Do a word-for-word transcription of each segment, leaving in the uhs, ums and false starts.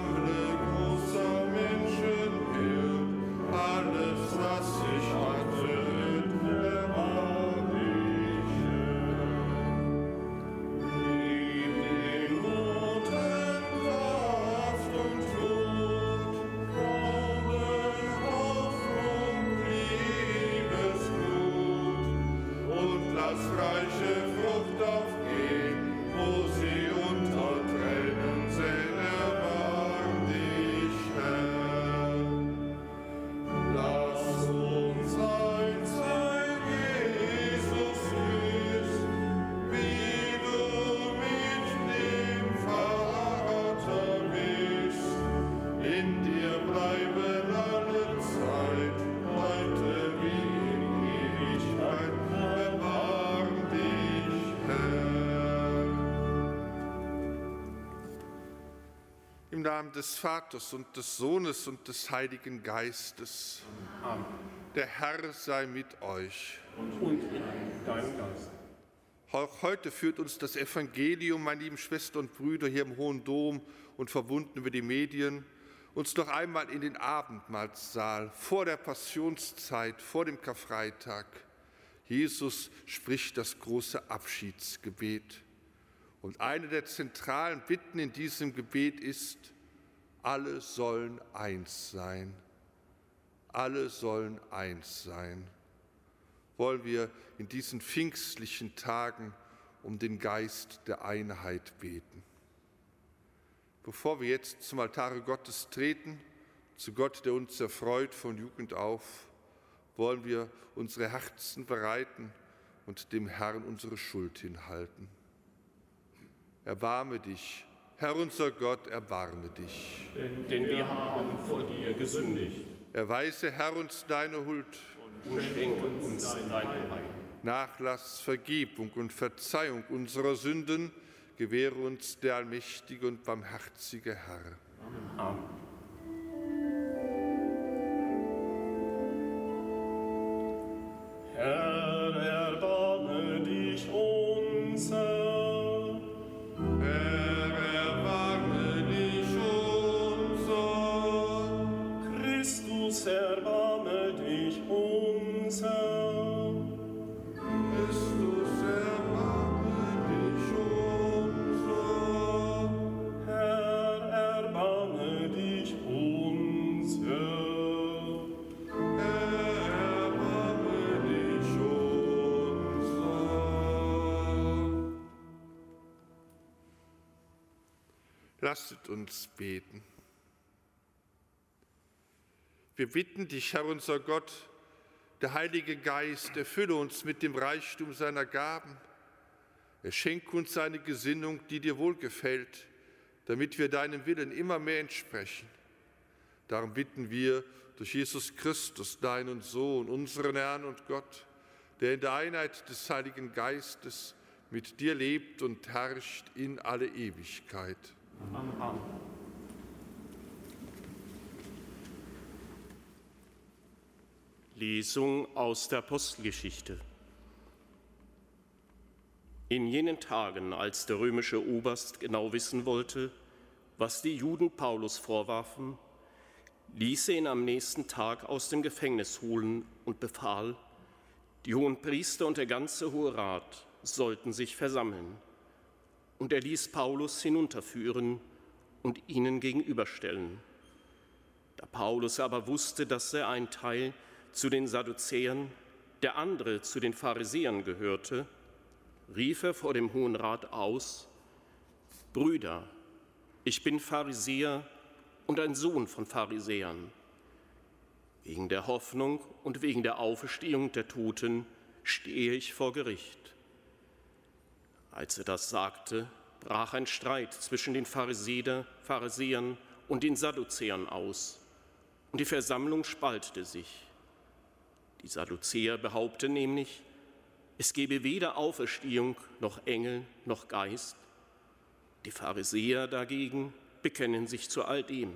Im Namen des Vaters und des Sohnes und des Heiligen Geistes. Amen. Der Herr sei mit euch. Und mit deinem Geist. Auch heute führt uns das Evangelium, meine lieben Schwestern und Brüder, hier im Hohen Dom und verbunden über die Medien, uns noch einmal in den Abendmahlsaal vor der Passionszeit, vor dem Karfreitag. Jesus spricht das große Abschiedsgebet. Und eine der zentralen Bitten in diesem Gebet ist, alle sollen eins sein. Alle sollen eins sein. Wollen wir in diesen pfingstlichen Tagen um den Geist der Einheit beten. Bevor wir jetzt zum Altare Gottes treten, zu Gott, der uns erfreut von Jugend auf, wollen wir unsere Herzen bereiten und dem Herrn unsere Schuld hinhalten. Erbarme dich, Herr unser Gott, erbarme dich. Denn, denn wir haben vor dir gesündigt. Erweise, Herr, uns deine Huld Und schenke uns dein Heil. Nachlass, Vergebung und Verzeihung unserer Sünden gewähre uns der allmächtige und barmherzige Herr. Amen. Herr, erbarme dich unser. Erbarme dich unser. Christus, erbarme dich unser. Herr, erbarme dich unser. Herr, erbarme dich unser. Lasset uns beten. Wir bitten dich, Herr unser Gott, der Heilige Geist, erfülle uns mit dem Reichtum seiner Gaben. Er schenke uns seine Gesinnung, die dir wohlgefällt, damit wir deinem Willen immer mehr entsprechen. Darum bitten wir durch Jesus Christus, deinen Sohn, unseren Herrn und Gott, der in der Einheit des Heiligen Geistes mit dir lebt und herrscht in alle Ewigkeit. Amen. Lesung aus der Apostelgeschichte. In jenen Tagen, als der römische Oberst genau wissen wollte, was die Juden Paulus vorwarfen, ließ er ihn am nächsten Tag aus dem Gefängnis holen und befahl, die Hohenpriester und der ganze Hohe Rat sollten sich versammeln. Und er ließ Paulus hinunterführen und ihnen gegenüberstellen. Da Paulus aber wusste, dass er ein Teil zu den Sadduzäern, der andere zu den Pharisäern gehörte, rief er vor dem Hohen Rat aus: Brüder, ich bin Pharisäer und ein Sohn von Pharisäern. Wegen der Hoffnung und wegen der Auferstehung der Toten stehe ich vor Gericht. Als er das sagte, brach ein Streit zwischen den Pharisäern und den Sadduzäern aus, und die Versammlung spaltete sich. Die Sadduzäer behaupten nämlich, es gebe weder Auferstehung noch Engel noch Geist. Die Pharisäer dagegen bekennen sich zu all dem.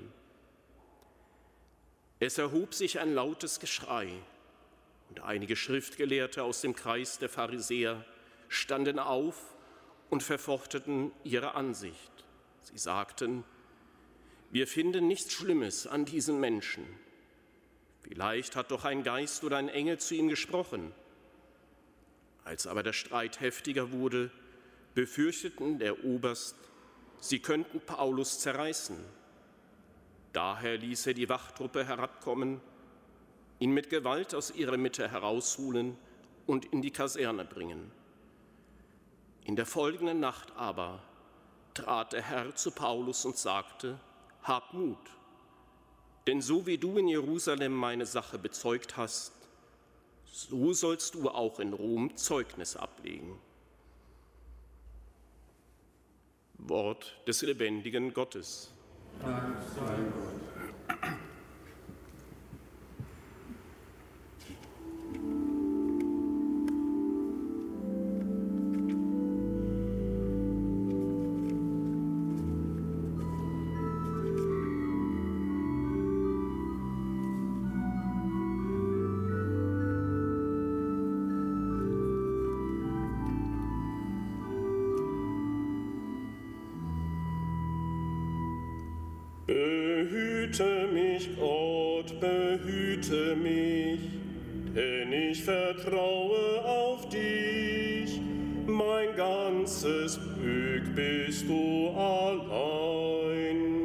Es erhob sich ein lautes Geschrei, und einige Schriftgelehrte aus dem Kreis der Pharisäer standen auf und verfochteten ihre Ansicht. Sie sagten: Wir finden nichts Schlimmes an diesen Menschen. Vielleicht hat doch ein Geist oder ein Engel zu ihm gesprochen. Als aber der Streit heftiger wurde, befürchteten der Oberst, sie könnten Paulus zerreißen. Daher ließ er die Wachtruppe herabkommen, ihn mit Gewalt aus ihrer Mitte herausholen und in die Kaserne bringen. In der folgenden Nacht aber trat der Herr zu Paulus und sagte: Hab Mut, denn so wie du in Jerusalem meine Sache bezeugt hast, so sollst du auch in Rom Zeugnis ablegen. Wort des lebendigen Gottes. Dank sei Gott. Behüte mich, Gott, behüte mich, denn ich vertraue auf dich. Mein ganzes Glück bist du allein.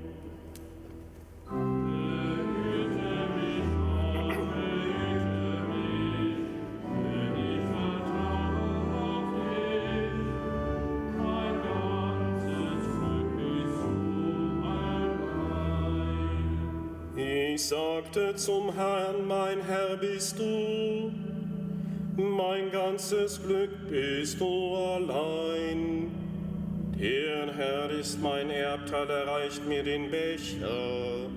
Ich sagte zum Herrn, mein Herr bist du, mein ganzes Glück bist du allein. Der Herr ist mein Erbteil, er reicht mir den Becher.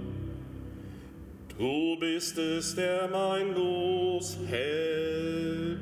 Du bist es, der mein Los hält.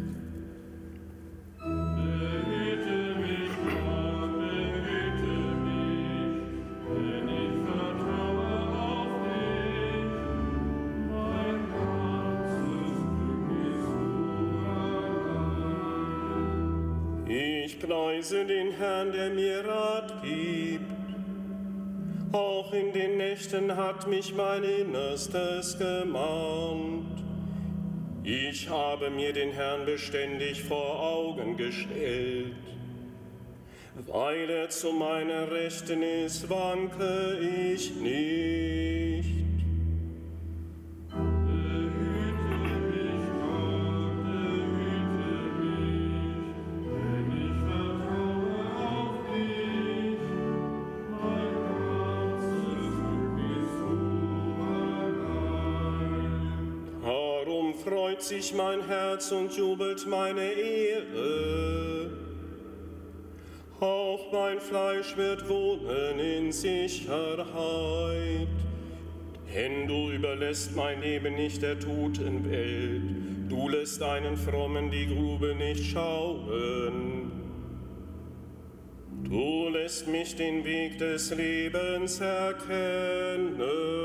Ich preise den Herrn, der mir Rat gibt. Auch in den Nächten hat mich mein Innerstes gemahnt. Ich habe mir den Herrn beständig vor Augen gestellt. Weil er zu meiner Rechten ist, wanke ich nicht. Freut sich mein Herz und jubelt meine Ehre. Auch mein Fleisch wird wohnen in Sicherheit. Denn du überlässt mein Leben nicht der Totenwelt. Du lässt einen Frommen die Grube nicht schauen. Du lässt mich den Weg des Lebens erkennen.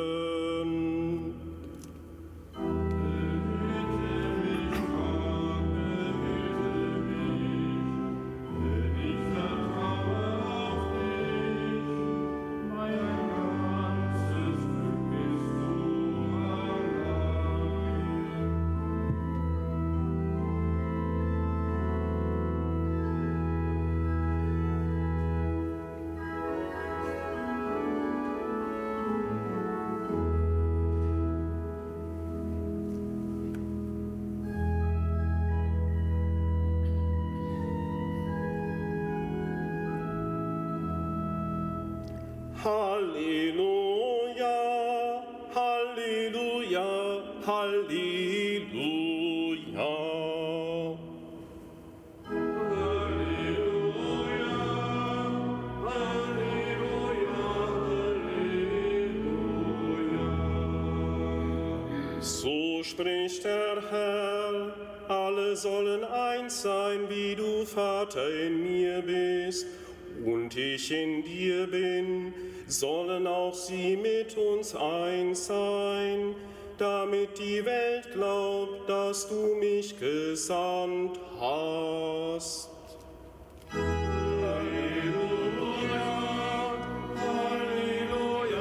Halleluja, Halleluja, Halleluja. Halleluja, Halleluja, Halleluja. So spricht der Herr, alle sollen eins sein, wie du, Vater, in mir bist und ich in dir bin, sollen auch sie mit uns eins sein, damit die Welt glaubt, dass du mich gesandt hast. Halleluja, Halleluja,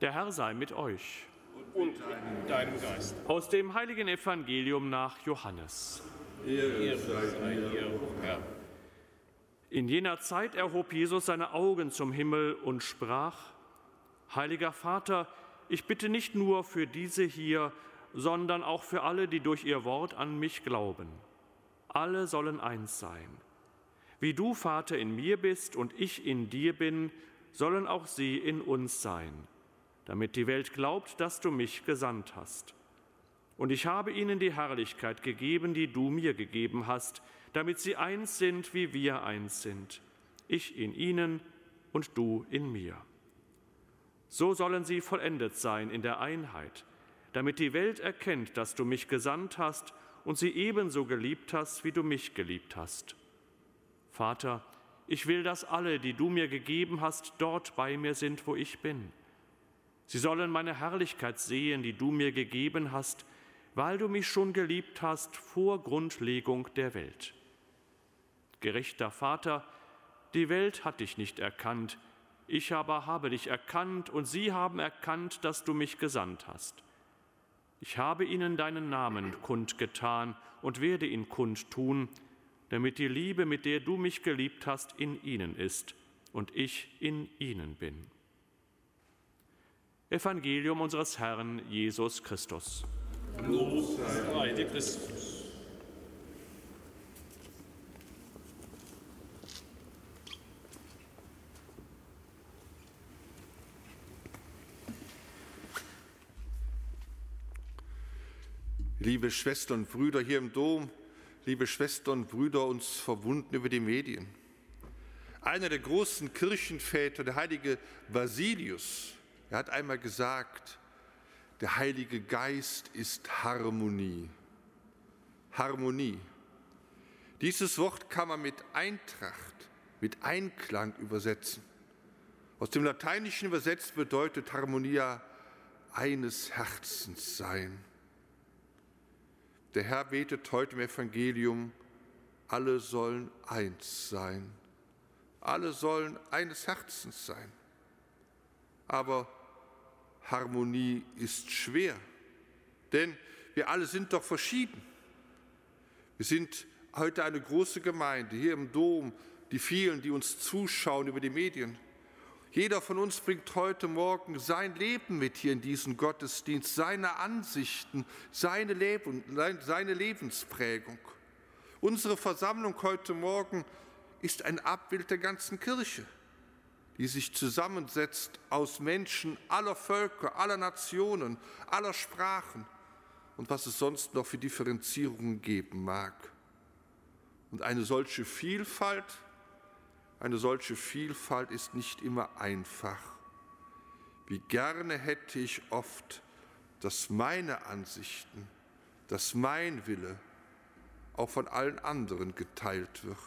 Der Herr sei mit euch. Und mit deinem Geist. Aus dem heiligen Evangelium nach Johannes. Ehre sei dir, Herr. In jener Zeit erhob Jesus seine Augen zum Himmel und sprach: Heiliger Vater, ich bitte nicht nur für diese hier, sondern auch für alle, die durch ihr Wort an mich glauben. Alle sollen eins sein. Wie du, Vater, in mir bist und ich in dir bin, sollen auch sie in uns sein, damit die Welt glaubt, dass du mich gesandt hast. Und ich habe ihnen die Herrlichkeit gegeben, die du mir gegeben hast, damit sie eins sind, wie wir eins sind, ich in ihnen und du in mir. So sollen sie vollendet sein in der Einheit, damit die Welt erkennt, dass du mich gesandt hast und sie ebenso geliebt hast, wie du mich geliebt hast. Vater, ich will, dass alle, die du mir gegeben hast, dort bei mir sind, wo ich bin. Sie sollen meine Herrlichkeit sehen, die du mir gegeben hast, weil du mich schon geliebt hast vor Grundlegung der Welt. Gerechter Vater, die Welt hat dich nicht erkannt, ich aber habe dich erkannt und sie haben erkannt, dass du mich gesandt hast. Ich habe ihnen deinen Namen kundgetan und werde ihn kundtun, damit die Liebe, mit der du mich geliebt hast, in ihnen ist und ich in ihnen bin. Evangelium unseres Herrn Jesus Christus. Lob sei dir, Christus. Liebe Schwestern und Brüder hier im Dom, liebe Schwestern und Brüder, uns verbunden über die Medien. Einer der großen Kirchenväter, der heilige Basilius, er hat einmal gesagt, der Heilige Geist ist Harmonie. Harmonie. Dieses Wort kann man mit Eintracht, mit Einklang übersetzen. Aus dem Lateinischen übersetzt bedeutet Harmonia eines Herzens sein. Der Herr betet heute im Evangelium, alle sollen eins sein. Alle sollen eines Herzens sein. Aber Harmonie ist schwer, denn wir alle sind doch verschieden. Wir sind heute eine große Gemeinde, hier im Dom, die vielen, die uns zuschauen über die Medien. Jeder von uns bringt heute Morgen sein Leben mit hier in diesen Gottesdienst, seine Ansichten, seine, Leben, seine Lebensprägung. Unsere Versammlung heute Morgen ist ein Abbild der ganzen Kirche, die sich zusammensetzt aus Menschen aller Völker, aller Nationen, aller Sprachen und was es sonst noch für Differenzierungen geben mag. Und eine solche Vielfalt, eine solche Vielfalt ist nicht immer einfach. Wie gerne hätte ich oft, dass meine Ansichten, dass mein Wille auch von allen anderen geteilt wird.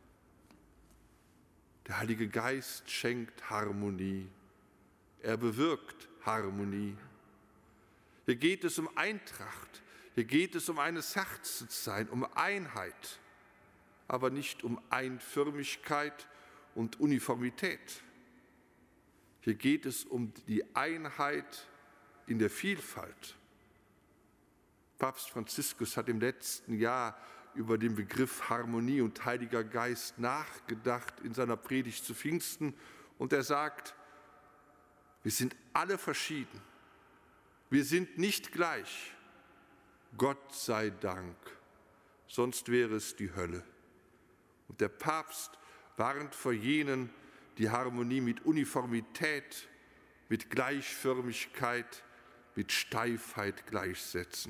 Der Heilige Geist schenkt Harmonie. Er bewirkt Harmonie. Hier geht es um Eintracht. Hier geht es um eines Herzenssein, um Einheit, aber nicht um Einförmigkeit und Uniformität. Hier geht es um die Einheit in der Vielfalt. Papst Franziskus hat im letzten Jahr über den Begriff Harmonie und Heiliger Geist nachgedacht in seiner Predigt zu Pfingsten und er sagt, wir sind alle verschieden, wir sind nicht gleich, Gott sei Dank, sonst wäre es die Hölle. Und der Papst warnt vor jenen, die Harmonie mit Uniformität, mit Gleichförmigkeit, mit Steifheit gleichsetzen.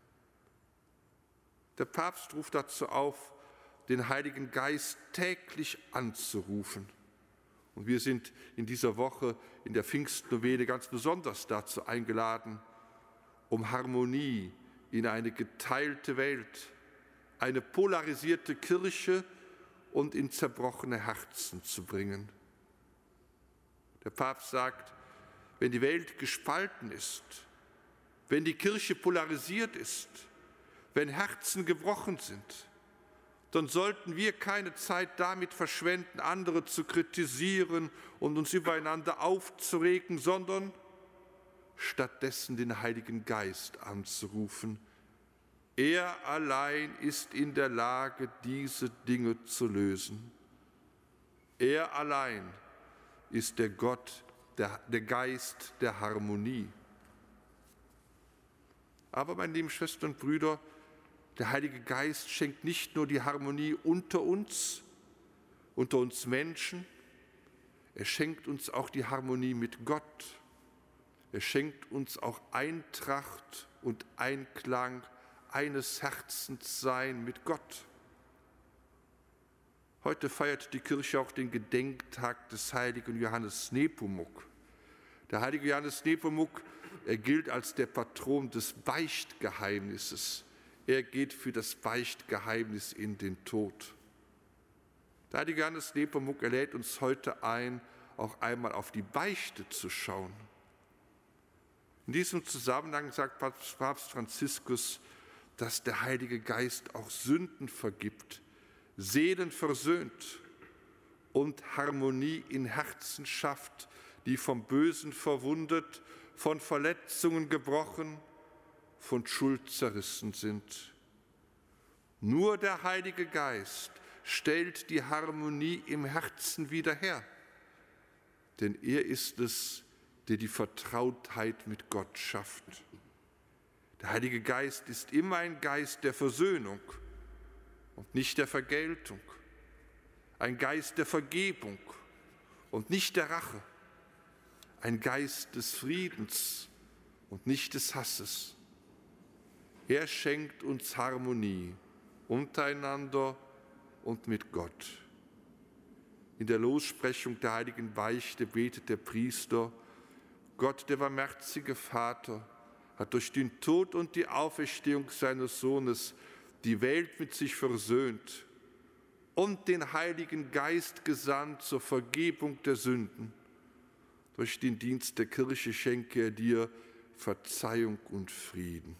Der Papst ruft dazu auf, den Heiligen Geist täglich anzurufen. Und wir sind in dieser Woche in der Pfingstnovene ganz besonders dazu eingeladen, um Harmonie in eine geteilte Welt, eine polarisierte Kirche und in zerbrochene Herzen zu bringen. Der Papst sagt, wenn die Welt gespalten ist, wenn die Kirche polarisiert ist, wenn Herzen gebrochen sind, dann sollten wir keine Zeit damit verschwenden, andere zu kritisieren und uns übereinander aufzuregen, sondern stattdessen den Heiligen Geist anzurufen. Er allein ist in der Lage, diese Dinge zu lösen. Er allein ist der Gott, der, der Geist der Harmonie. Aber, meine lieben Schwestern und Brüder, der Heilige Geist schenkt nicht nur die Harmonie unter uns, unter uns Menschen, er schenkt uns auch die Harmonie mit Gott. Er schenkt uns auch Eintracht und Einklang, eines Herzens sein mit Gott. Heute feiert die Kirche auch den Gedenktag des heiligen Johannes Nepomuk. Der heilige Johannes Nepomuk, er gilt als der Patron des Beichtgeheimnisses. Er geht für das Beichtgeheimnis in den Tod. Der heilige Johannes Nepomuk, er lädt uns heute ein, auch einmal auf die Beichte zu schauen. In diesem Zusammenhang sagt Papst Franziskus, dass der Heilige Geist auch Sünden vergibt, Seelen versöhnt und Harmonie in Herzen schafft, die vom Bösen verwundet, von Verletzungen gebrochen, von Schuld zerrissen sind. Nur der Heilige Geist stellt die Harmonie im Herzen wieder her, denn er ist es, der die Vertrautheit mit Gott schafft. Der Heilige Geist ist immer ein Geist der Versöhnung und nicht der Vergeltung, ein Geist der Vergebung und nicht der Rache, ein Geist des Friedens und nicht des Hasses. Er schenkt uns Harmonie untereinander und mit Gott. In der Lossprechung der heiligen Beichte betet der Priester: Gott, der barmherzige Vater, hat durch den Tod und die Auferstehung seines Sohnes die Welt mit sich versöhnt und den Heiligen Geist gesandt zur Vergebung der Sünden. Durch den Dienst der Kirche schenke er dir Verzeihung und Frieden.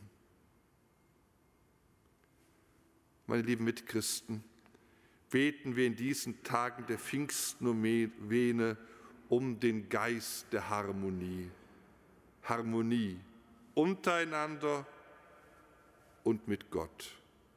Meine lieben Mitchristen, beten wir in diesen Tagen der Pfingstnovene um den Geist der Harmonie. Harmonie untereinander und mit Gott.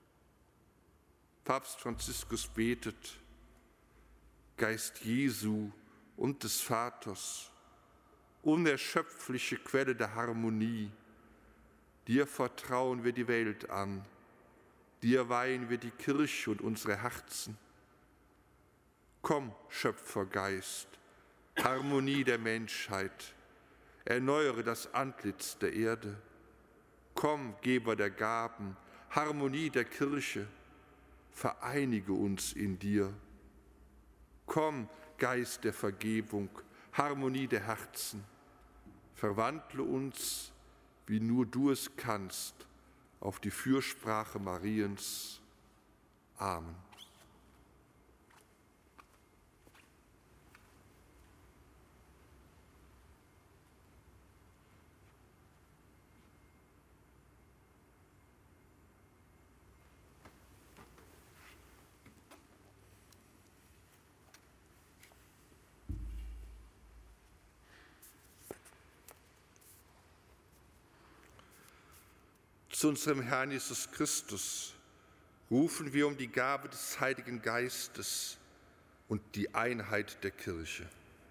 Papst Franziskus betet: Geist Jesu und des Vaters, unerschöpfliche Quelle der Harmonie, dir vertrauen wir die Welt an, dir weihen wir die Kirche und unsere Herzen. Komm, Schöpfergeist, Harmonie der Menschheit, erneuere das Antlitz der Erde. Komm, Geber der Gaben, Harmonie der Kirche, vereinige uns in dir. Komm, Geist der Vergebung, Harmonie der Herzen, verwandle uns, wie nur du es kannst, auf die Fürsprache Mariens. Amen. Zu unserem Herrn Jesus Christus rufen wir um die Gabe des Heiligen Geistes und die Einheit der Kirche.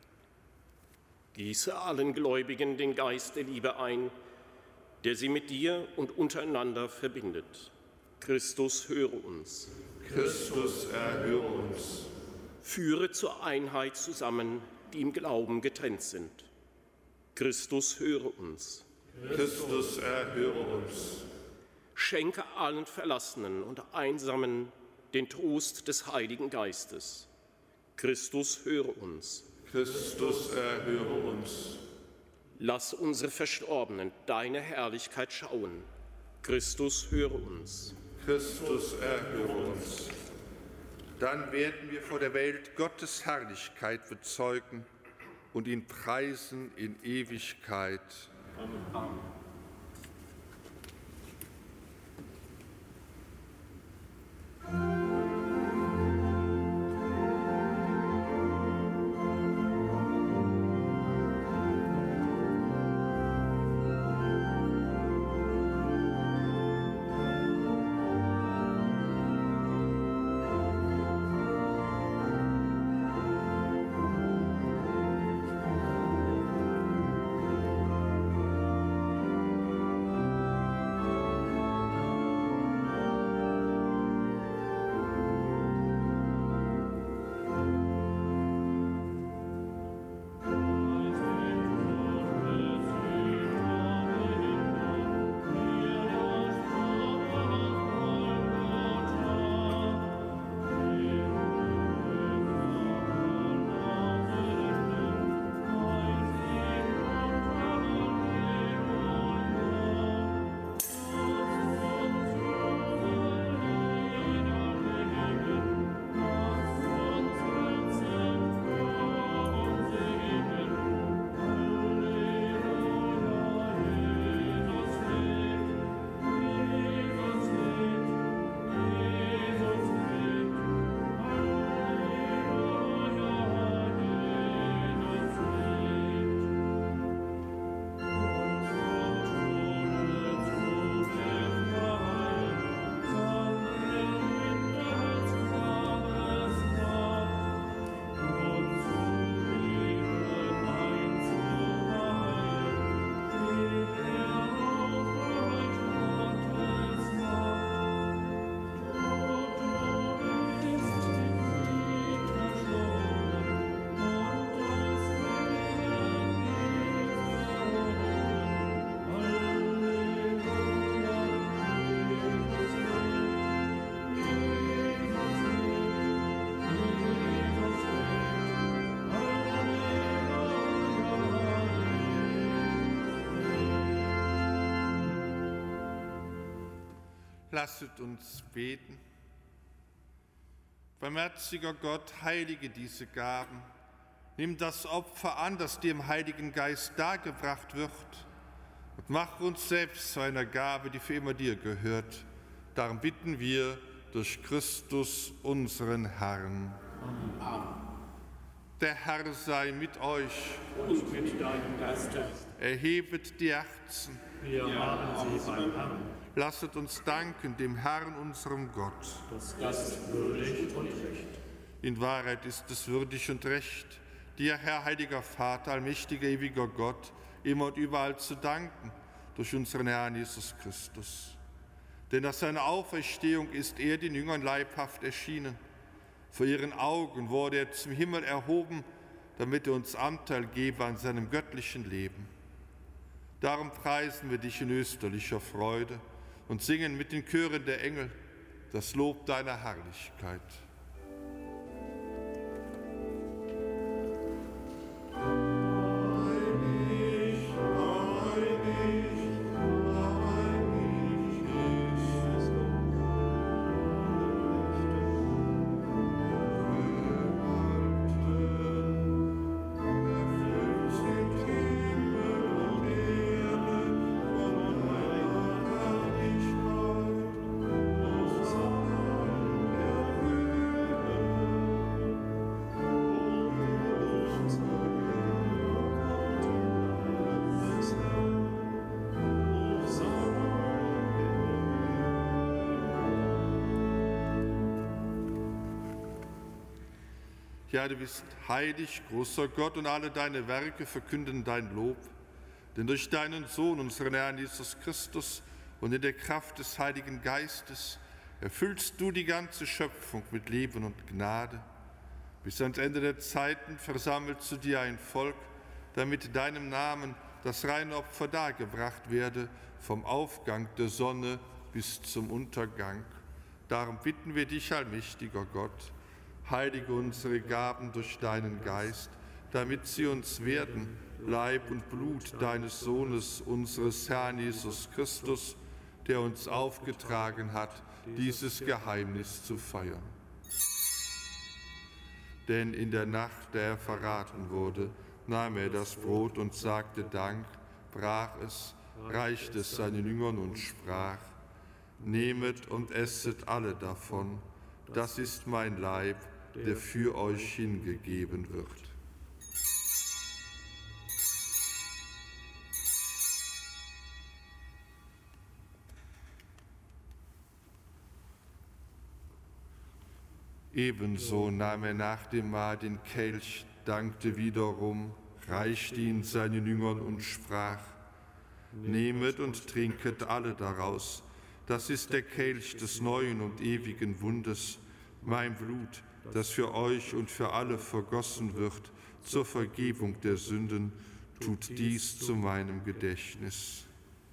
Gieße allen Gläubigen den Geist der Liebe ein, der sie mit dir und untereinander verbindet. Christus, höre uns. Christus, erhöre uns. Führe zur Einheit zusammen, die im Glauben getrennt sind. Christus, höre uns. Christus, erhöre uns. Schenke allen Verlassenen und Einsamen den Trost des Heiligen Geistes. Christus, höre uns. Christus, erhöre uns. Lass unsere Verstorbenen deine Herrlichkeit schauen. Christus, höre uns. Christus, erhöre uns. Dann werden wir vor der Welt Gottes Herrlichkeit bezeugen und ihn preisen in Ewigkeit. Amen. Lasset uns beten. Barmherziger Gott, heilige diese Gaben. Nimm das Opfer an, das dir im Heiligen Geist dargebracht wird, und mach uns selbst zu einer Gabe, die für immer dir gehört. Darum bitten wir durch Christus, unseren Herrn. Amen. Der Herr sei mit euch. Und mit deinem Geiste. Erhebet die Herzen. Wir haben sie beim Herrn. Lasset uns danken dem Herrn, unserem Gott. Das ist würdig und recht. In Wahrheit ist es würdig und recht, dir, Herr, heiliger Vater, allmächtiger, ewiger Gott, immer und überall zu danken, durch unseren Herrn Jesus Christus. Denn nach seiner Auferstehung ist er den Jüngern leibhaft erschienen. Vor ihren Augen wurde er zum Himmel erhoben, damit er uns Anteil gebe an seinem göttlichen Leben. Darum preisen wir dich in österlicher Freude und singen mit den Chören der Engel das Lob deiner Herrlichkeit. Ja, du bist heilig, großer Gott, und alle deine Werke verkünden dein Lob. Denn durch deinen Sohn, unseren Herrn Jesus Christus, und in der Kraft des Heiligen Geistes erfüllst du die ganze Schöpfung mit Leben und Gnade. Bis ans Ende der Zeiten versammelt zu dir ein Volk, damit deinem Namen das reine Opfer dargebracht werde, vom Aufgang der Sonne bis zum Untergang. Darum bitten wir dich, allmächtiger Gott, heilige unsere Gaben durch deinen Geist, damit sie uns werden, Leib und Blut deines Sohnes, unseres Herrn Jesus Christus, der uns aufgetragen hat, dieses Geheimnis zu feiern. Denn in der Nacht, der er verraten wurde, nahm er das Brot und sagte Dank, brach es, reichte es seinen Jüngern und sprach: Nehmet und esset alle davon, das ist mein Leib, der für euch hingegeben wird. Ebenso nahm er nach dem Mahl den Kelch, dankte wiederum, reichte ihn seinen Jüngern und sprach: Nehmet und trinket alle daraus, das ist der Kelch des neuen und ewigen Bundes, mein Blut, das für euch und für alle vergossen wird zur Vergebung der Sünden, tut dies zu meinem Gedächtnis.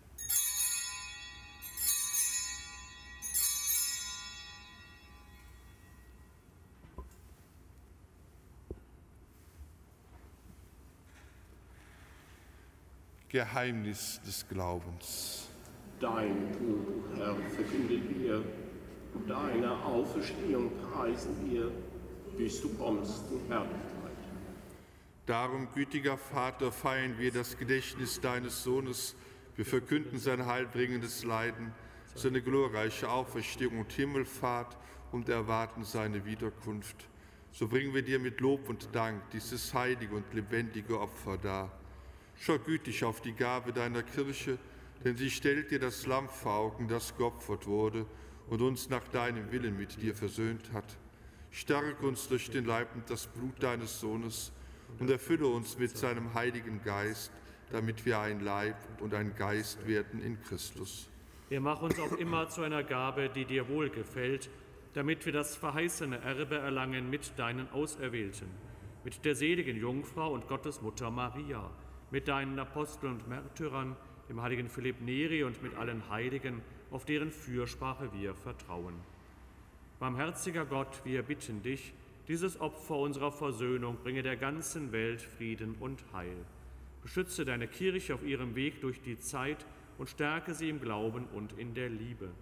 Geheimnis des Glaubens. Dein Tod, Herr, verkünden wir, deine Auferstehung preisen wir, bis du kommst in Herrlichkeit. Darum, gütiger Vater, feiern wir das Gedächtnis deines Sohnes. Wir verkünden sein heilbringendes Leiden, seine glorreiche Auferstehung und Himmelfahrt und erwarten seine Wiederkunft. So bringen wir dir mit Lob und Dank dieses heilige und lebendige Opfer dar. Schau gütig auf die Gabe deiner Kirche, denn sie stellt dir das Lamm vor Augen, das geopfert wurde und uns nach deinem Willen mit dir versöhnt hat. Stärke uns durch den Leib und das Blut deines Sohnes und erfülle uns mit seinem Heiligen Geist, damit wir ein Leib und ein Geist werden in Christus. Er mach uns auch immer zu einer Gabe, die dir wohlgefällt, damit wir das verheißene Erbe erlangen mit deinen Auserwählten, mit der seligen Jungfrau und Gottesmutter Maria, mit deinen Aposteln und Märtyrern, dem heiligen Philipp Neri und mit allen Heiligen, auf deren Fürsprache wir vertrauen. Barmherziger Gott, wir bitten dich, dieses Opfer unserer Versöhnung bringe der ganzen Welt Frieden und Heil. Beschütze deine Kirche auf ihrem Weg durch die Zeit und stärke sie im Glauben und in der Liebe.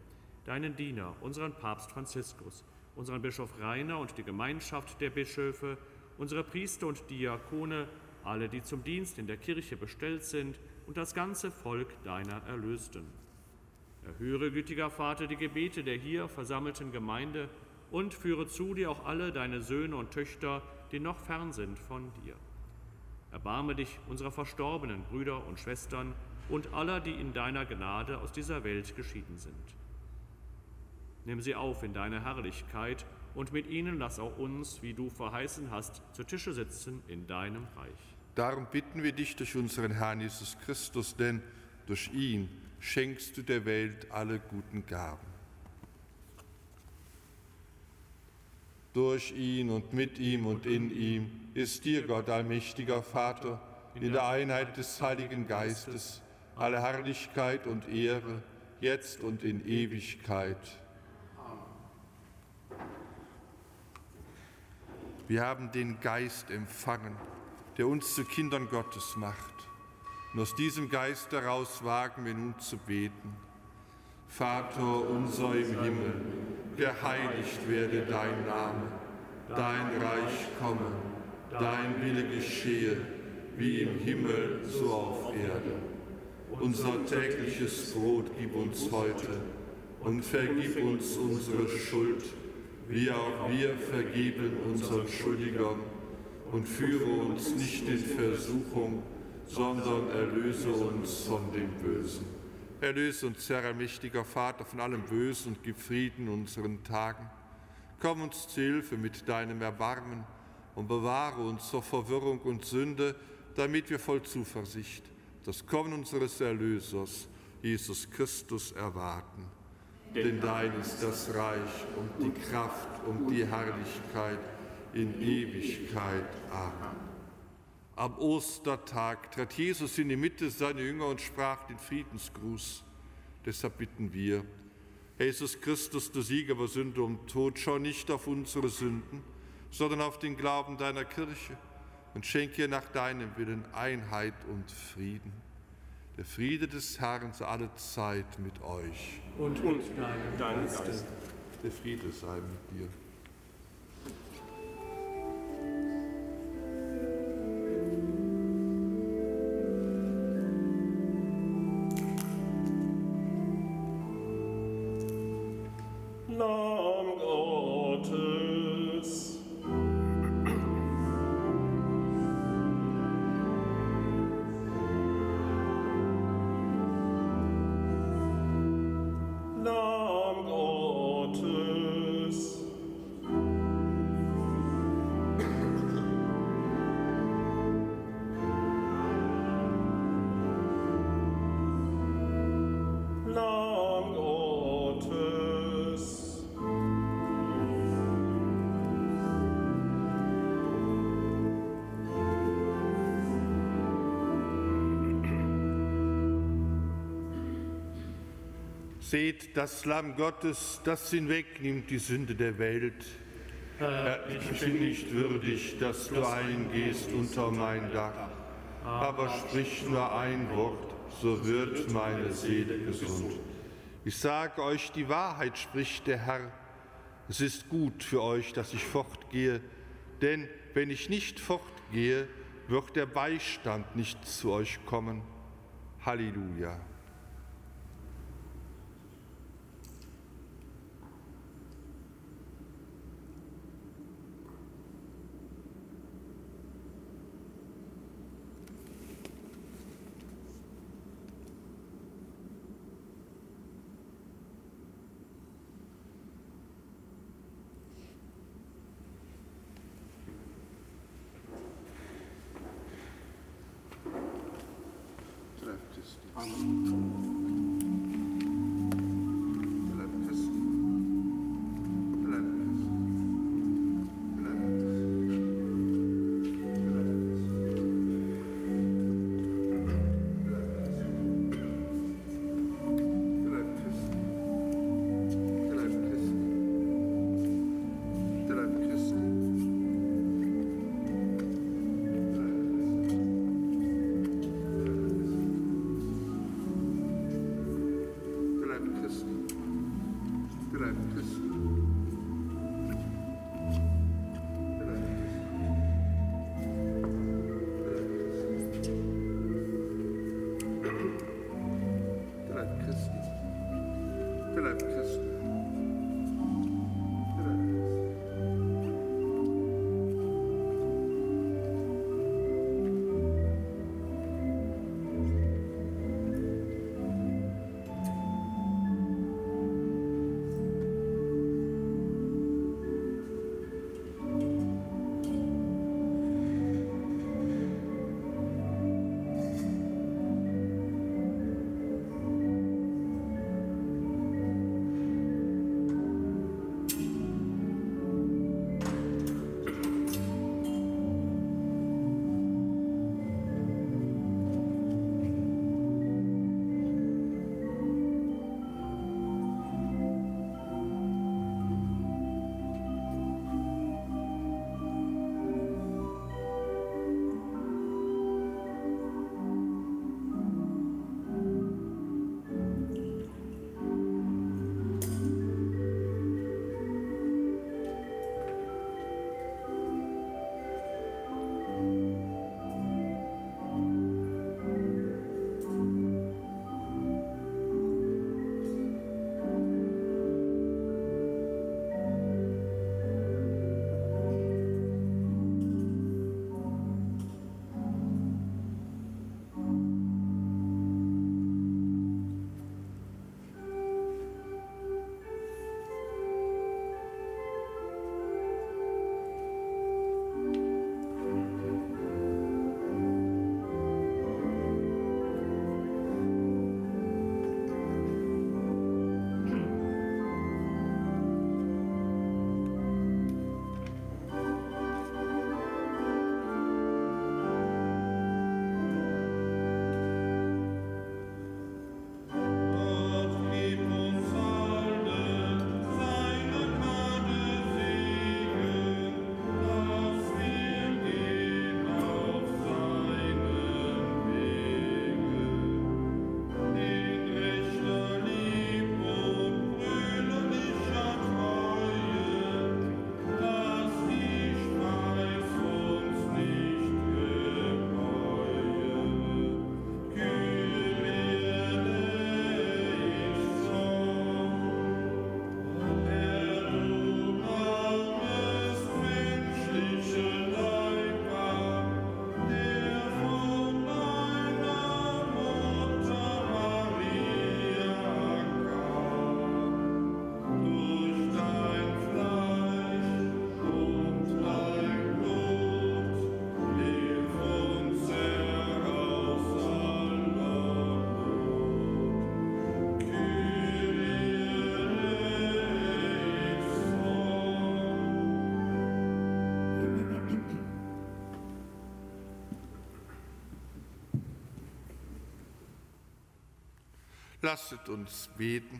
deinen Diener, unseren Papst Franziskus, unseren Bischof Rainer und die Gemeinschaft der Bischöfe, unsere Priester und Diakone, alle, die zum Dienst in der Kirche bestellt sind, und das ganze Volk deiner Erlösten. Erhöre, gütiger Vater, die Gebete der hier versammelten Gemeinde und führe zu dir auch alle deine Söhne und Töchter, die noch fern sind von dir. Erbarme dich unserer verstorbenen Brüder und Schwestern und aller, die in deiner Gnade aus dieser Welt geschieden sind. Nimm sie auf in deine Herrlichkeit und mit ihnen lass auch uns, wie du verheißen hast, zu Tische sitzen in deinem Reich. Darum bitten wir dich durch unseren Herrn Jesus Christus, denn durch ihn schenkst du der Welt alle guten Gaben. Durch ihn und mit ihm und in ihm ist dir, Gott, allmächtiger Vater, in der Einheit des Heiligen Geistes, alle Herrlichkeit und Ehre, jetzt und in Ewigkeit. Wir haben den Geist empfangen, der uns zu Kindern Gottes macht. Und aus diesem Geist heraus wagen wir nun zu beten. Vater unser im Himmel, geheiligt werde dein Name, dein Reich komme, dein Wille geschehe, wie im Himmel, so auf Erde. Unser tägliches Brot gib uns heute und vergib uns unsere Schuld, wie auch wir vergeben unseren Schuldigern. Und führe uns nicht in Versuchung, sondern erlöse uns von dem Bösen. Erlöse uns, Herr, allmächtiger Vater, von allem Bösen und gib Frieden in unseren Tagen. Komm uns zu Hilfe mit deinem Erbarmen und bewahre uns vor Verwirrung und Sünde, damit wir voll Zuversicht das Kommen unseres Erlösers, Jesus Christus, erwarten. Denn dein ist das Reich und die Kraft und die Herrlichkeit in Ewigkeit. Amen. Am Ostertag trat Jesus in die Mitte seiner Jünger und sprach den Friedensgruß. Deshalb bitten wir, Jesus Christus, du Sieger über Sünde und Tod, schau nicht auf unsere Sünden, sondern auf den Glauben deiner Kirche und schenke ihr nach deinem Willen Einheit und Frieden. Der Friede des Herrn sei alle Zeit mit euch. Und mit deinem Geist. Der Friede sei mit dir. Lamm Gottes. Lamm Gottes. Lamm Gottes. Seht das Lamm Gottes, das hinwegnimmt die Sünde der Welt. Herr, ich bin nicht würdig, dass du eingehst unter mein Dach, aber sprich nur ein Wort, so wird meine Seele gesund. Ich sage euch, die Wahrheit spricht der Herr. Es ist gut für euch, dass ich fortgehe, denn wenn ich nicht fortgehe, wird der Beistand nicht zu euch kommen. Halleluja. Lasset uns beten.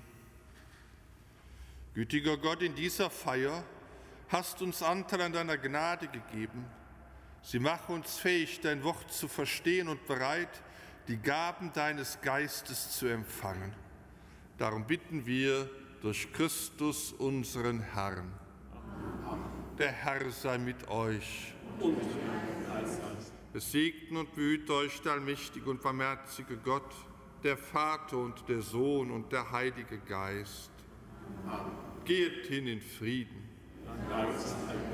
Gütiger Gott, in dieser Feier hast uns Anteil an deiner Gnade gegeben. Sie mache uns fähig, dein Wort zu verstehen und bereit, die Gaben deines Geistes zu empfangen. Darum bitten wir durch Christus, unseren Herrn. Amen. Der Herr sei mit euch. Und es segne und behüte euch der allmächtige und barmherzige Gott, der Vater und der Sohn und der Heilige Geist. Amen. Geht hin in Frieden. Dank sei